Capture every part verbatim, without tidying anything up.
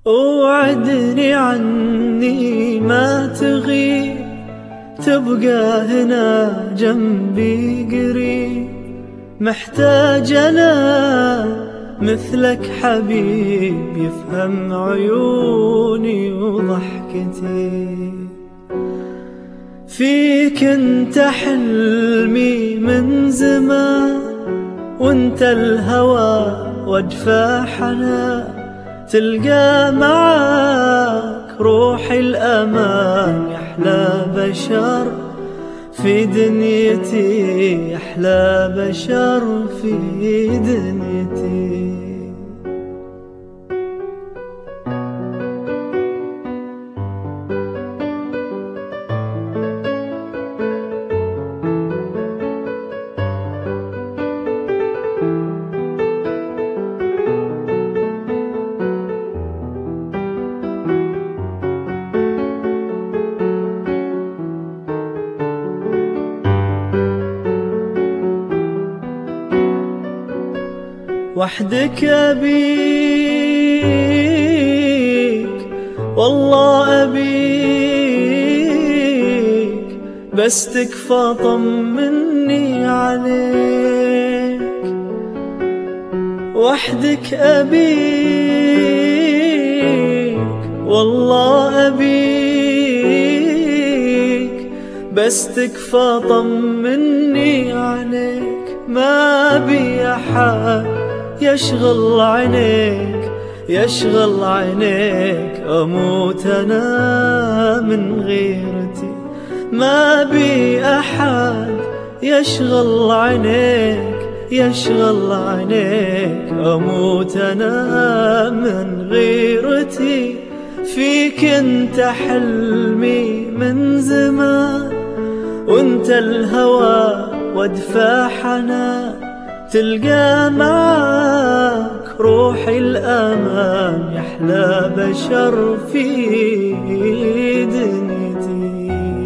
وعدني عني ما تغيب، تبقى هنا جنبي قريب. محتاج أنا مثلك حبيب يفهم عيوني وضحكتي. فيك انت حلمي من زمان، وانت الهوى وادفع حنان. تلقى معاك روحي الأمان، يحلى بشر في دنيتي، يحلى بشر في دنيتي. وحدك أبيك والله أبيك، بس تكفى طمني عليك. وحدك أبيك والله أبيك، بس تكفى طمني عليك. ما بي أحد يشغل عينيك، يشغل عينيك، أموت أنا من غيرتي. ما بي أحد يشغل عينيك، يشغل عينيك، أموت أنا من غيرتي. فيك انت حلمي من زمان، وانت الهوى وادفع حنان. تلقى معاك روحي الأمان، يحلى بشر في دنيتي.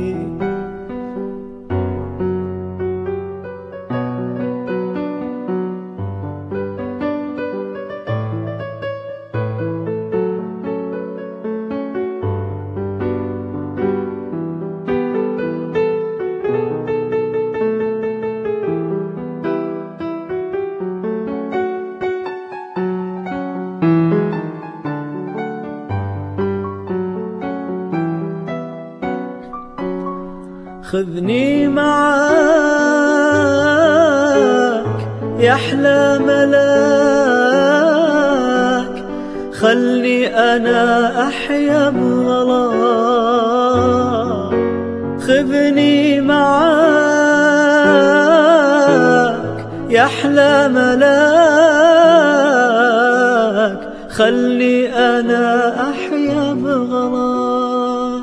خذني معاك يا أحلى ملاك، خلي أنا أحيا بغلاك. خذني معاك يا أحلى ملاك، خلي أنا أحيا بغلاك.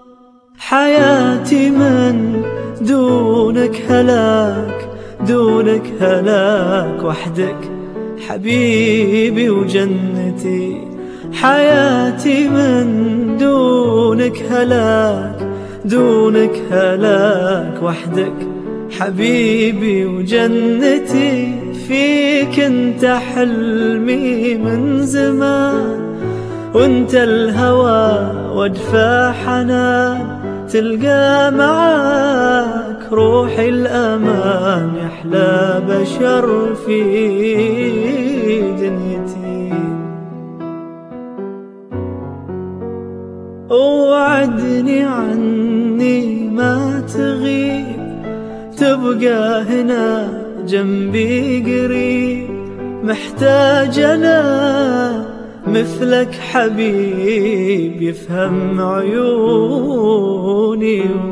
حياتي من دونك هلاك، دونك هلاك، وحدك حبيبي وجنتي. حياتي من دونك هلاك، دونك هلاك، وحدك حبيبي وجنتي. فيك انت حلمي من زمان، وانت الهوى وادفع حنان. تلقى معاك روحي الأمان، يحلى بشر في دنيتي. وعدني عني ما تغيب، تبقى هنا جنبي قريب. محتاج أنا مثلك حبيب يفهم عيوني